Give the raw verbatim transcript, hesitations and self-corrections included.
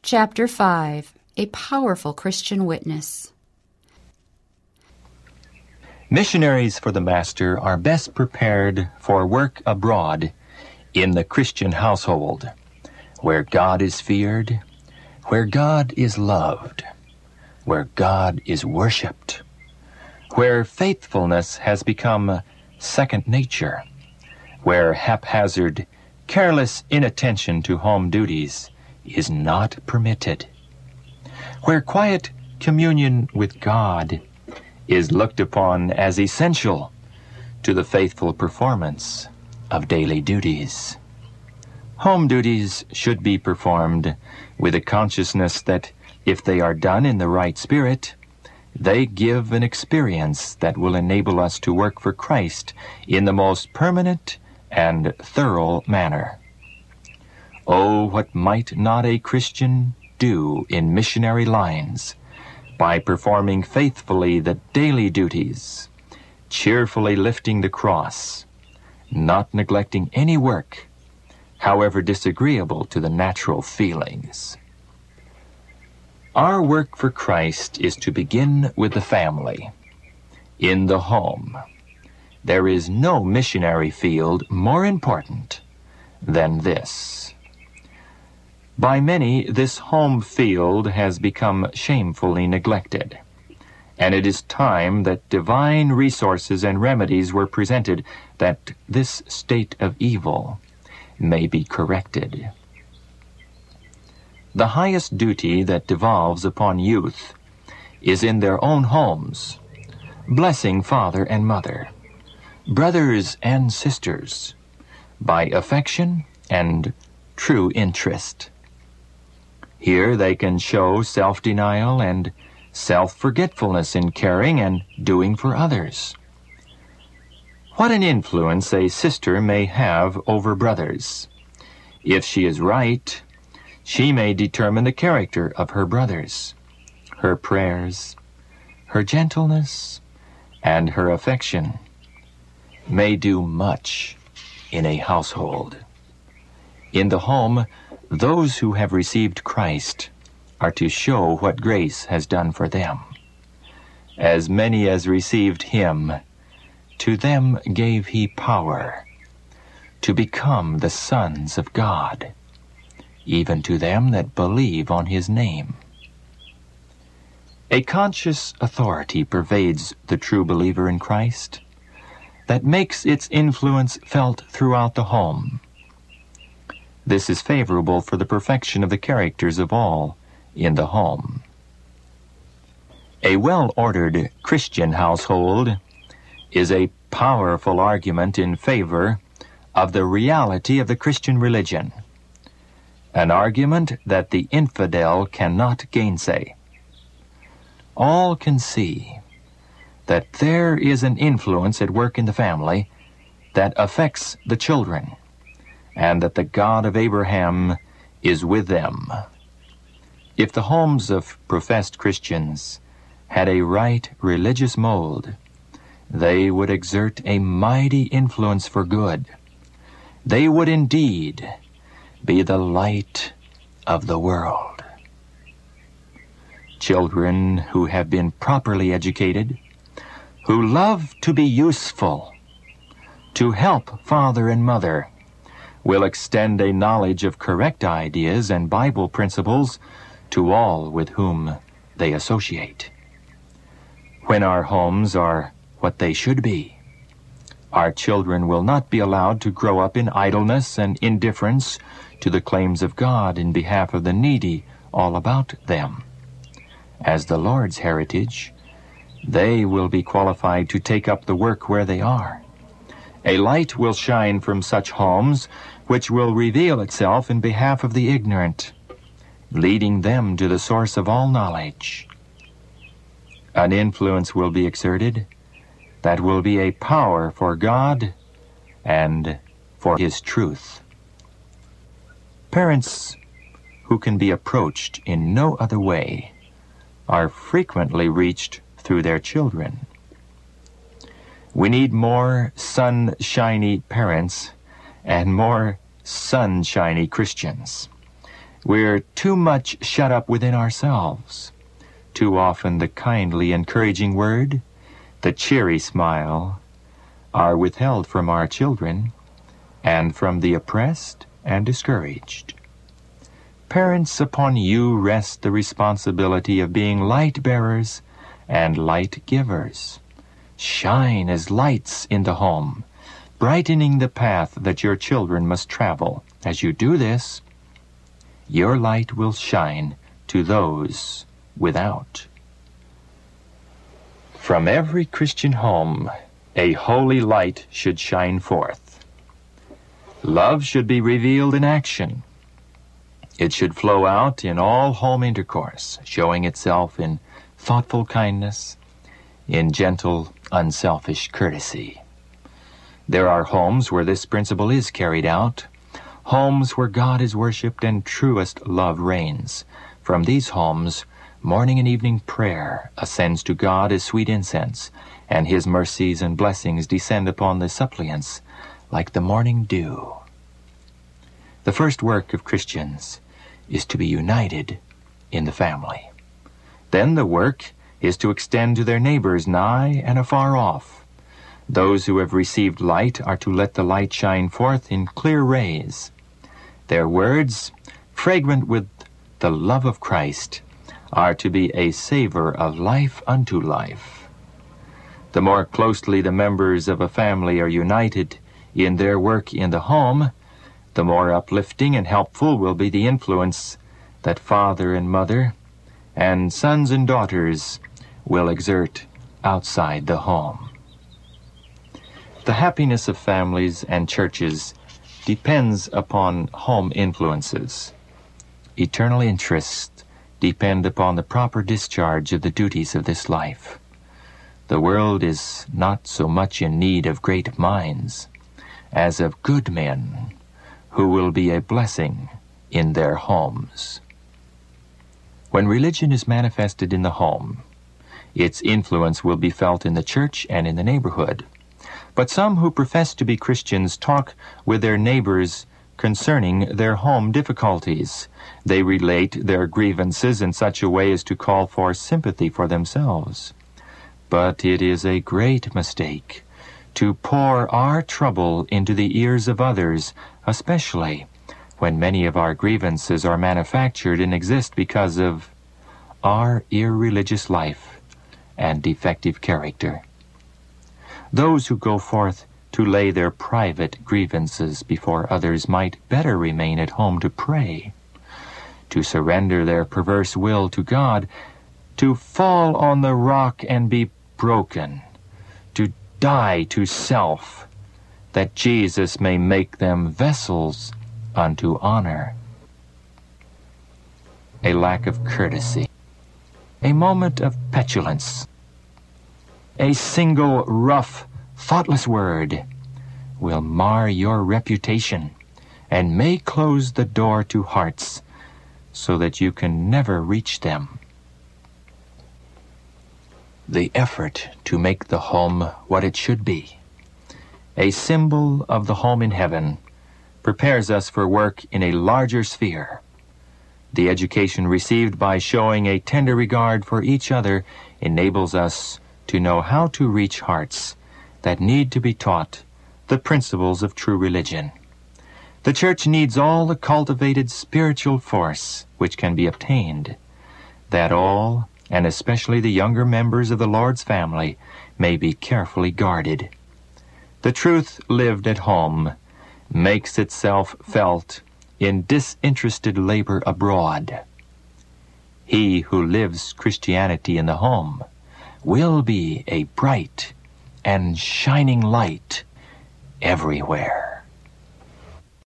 Chapter five. A Powerful Christian Witness. Missionaries for the Master are best prepared for work abroad in the Christian household, where God is feared, where God is loved, where God is worshipped, where faithfulness has become second nature, where haphazard, careless inattention to home duties is not permitted, where quiet communion with God is looked upon as essential to the faithful performance of daily duties. Home duties should be performed with a consciousness that, if they are done in the right spirit, they give an experience that will enable us to work for Christ in the most permanent and thorough manner. Oh, what might not a Christian do in missionary lines by performing faithfully the daily duties, cheerfully lifting the cross, not neglecting any work, however disagreeable to the natural feelings. Our work for Christ is to begin with the family, in the home. There is no missionary field more important than this. By many, this home field has become shamefully neglected, and it is time that divine resources and remedies were presented that this state of evil may be corrected. The highest duty that devolves upon youth is in their own homes, blessing father and mother, brothers and sisters, by affection and true interest. Here they can show self-denial and self-forgetfulness in caring and doing for others. What an influence a sister may have over brothers. If she is right, she may determine the character of her brothers. Her prayers, her gentleness, and her affection may do much in a household. In the home, those who have received Christ are to show what grace has done for them. As many as received him, to them gave he power to become the sons of God, even to them that believe on his name. A conscious authority pervades the true believer in Christ that makes its influence felt throughout the home. This is favorable for the perfection of the characters of all in the home. A well-ordered Christian household is a powerful argument in favor of the reality of the Christian religion, an argument that the infidel cannot gainsay. All can see that there is an influence at work in the family that affects the children, and that the God of Abraham is with them. If the homes of professed Christians had a right religious mold, they would exert a mighty influence for good. They would indeed be the light of the world. Children who have been properly educated, who love to be useful, to help father and mother, will extend a knowledge of correct ideas and Bible principles to all with whom they associate. When our homes are what they should be, our children will not be allowed to grow up in idleness and indifference to the claims of God in behalf of the needy all about them. As the Lord's heritage, they will be qualified to take up the work where they are. A light will shine from such homes which will reveal itself in behalf of the ignorant, leading them to the source of all knowledge. An influence will be exerted that will be a power for God and for his truth. Parents who can be approached in no other way are frequently reached through their children. We need more sunshiny parents and more sunshiny Christians. We're too much shut up within ourselves. Too often the kindly, encouraging word, the cheery smile, are withheld from our children and from the oppressed and discouraged. Parents, upon you rests the responsibility of being light-bearers and light-givers. Shine as lights in the home, brightening the path that your children must travel. As you do this, your light will shine to those without. From every Christian home, a holy light should shine forth. Love should be revealed in action. It should flow out in all home intercourse, showing itself in thoughtful kindness, in gentle, unselfish courtesy. There are homes where this principle is carried out, homes where God is worshipped and truest love reigns. From these homes, morning and evening prayer ascends to God as sweet incense, and His mercies and blessings descend upon the suppliants like the morning dew. The first work of Christians is to be united in the family. Then the work is to extend to their neighbors nigh and afar off. Those who have received light are to let the light shine forth in clear rays. Their words, fragrant with the love of Christ, are to be a savor of life unto life. The more closely the members of a family are united in their work in the home, the more uplifting and helpful will be the influence that father and mother and sons and daughters will exert outside the home. The happiness of families and churches depends upon home influences. Eternal interests depend upon the proper discharge of the duties of this life. The world is not so much in need of great minds as of good men who will be a blessing in their homes. When religion is manifested in the home, its influence will be felt in the church and in the neighborhood. But some who profess to be Christians talk with their neighbors concerning their home difficulties. They relate their grievances in such a way as to call for sympathy for themselves. But it is a great mistake to pour our trouble into the ears of others, especially when many of our grievances are manufactured and exist because of our irreligious life and defective character. Those who go forth to lay their private grievances before others might better remain at home to pray, to surrender their perverse will to God, to fall on the rock and be broken, to die to self, that Jesus may make them vessels unto honor. A lack of courtesy, a moment of petulance, a single rough, thoughtless word will mar your reputation and may close the door to hearts so that you can never reach them. The effort to make the home what it should be, a symbol of the home in heaven, prepares us for work in a larger sphere. The education received by showing a tender regard for each other enables us to know how to reach hearts that need to be taught the principles of true religion. The church needs all the cultivated spiritual force which can be obtained, that all, and especially the younger members of the Lord's family, may be carefully guarded. The truth lived at home makes itself felt in disinterested labor abroad. He who lives Christianity in the home will be a bright and shining light everywhere.